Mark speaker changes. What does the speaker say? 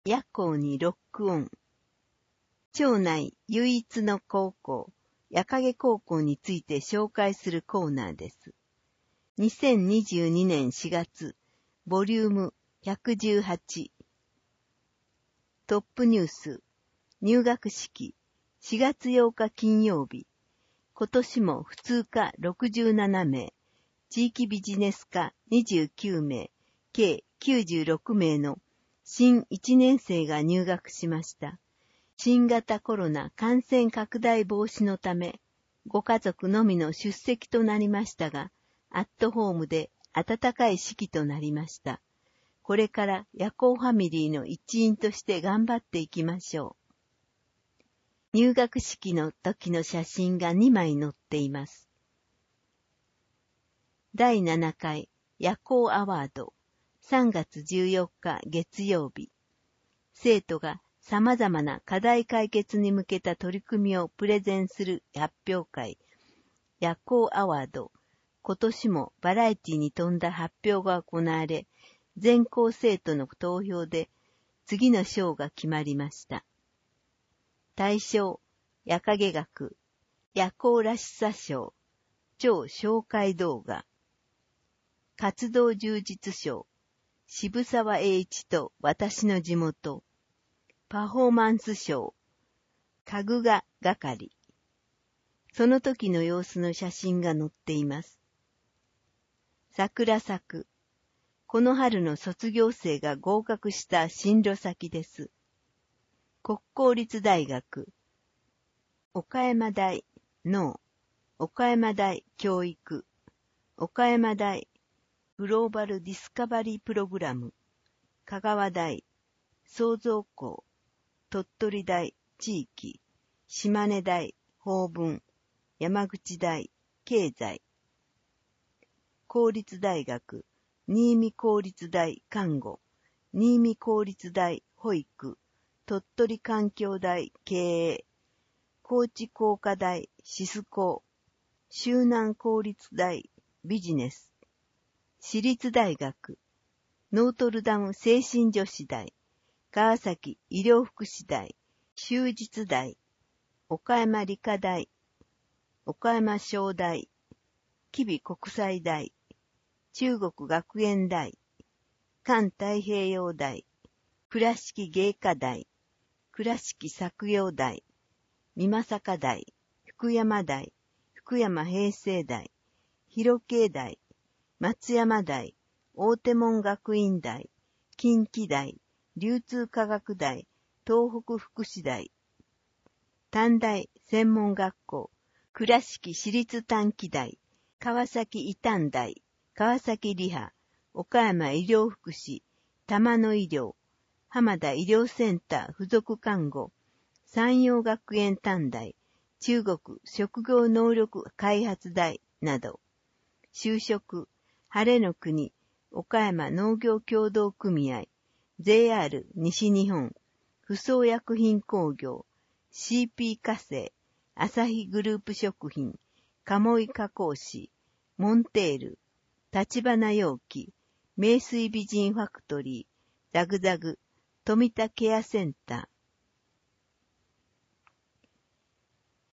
Speaker 1: 夜行にロックオン。町内唯一の高校、夜影高校について紹介するコーナーです。2022年4月、ボリューム118。トップニュース、入学式、4月8日金曜日。今年も普通科67名、地域ビジネス科29名、計96名の新1年生が入学しました。新型コロナ感染拡大防止のため、ご家族のみの出席となりましたが、アットホームで温かい式となりました。これから夜行ファミリーの一員として頑張っていきましょう。入学式の時の写真が2枚載っています。第7回夜行アワード3月14日月曜日。生徒が様々な課題解決に向けた取り組みをプレゼンする発表会、夜行アワード。今年もバラエティに富んだ発表が行われ、全校生徒の投票で次の賞が決まりました。大賞、夜影学、夜行らしさ賞、超紹介動画、活動充実賞、渋沢栄一と私の地元、パフォーマンス賞、家具画係。その時の様子の写真が載っています。桜咲く。この春の卒業生が合格した進路先です。国公立大学、岡山大農、岡山大教育、岡山大グローバルディスカバリープログラム、香川大創造校、鳥取大地域、島根大法文、山口大経済、公立大学、新見公立大看護、新見公立大保育、鳥取環境大経営、高知工科大シス工、周南公立大ビジネス、私立大学、ノートルダム精神女子大、川崎医療福祉大、修実大、岡山理科大、岡山商大、吉備国際大、中国学園大、環太平洋大、倉敷芸科大、倉敷作陽大、美作大、福山大、福山平成大、広慶大、松山大、大手門学院大、近畿大、流通科学大、東北福祉大、短大専門学校、倉敷市立短期大、川崎医短大、川崎リハ、岡山医療福祉、玉野医療、浜田医療センター附属看護、山陽学園短大、中国職業能力開発大など、就職、晴れの国、岡山農業協同組合、JR 西日本、不装薬品工業、CP 化成、朝日グループ食品、鴨居加工士、モンテール、立花容器、名水美人ファクトリー、ザグザグ、富田ケアセンター、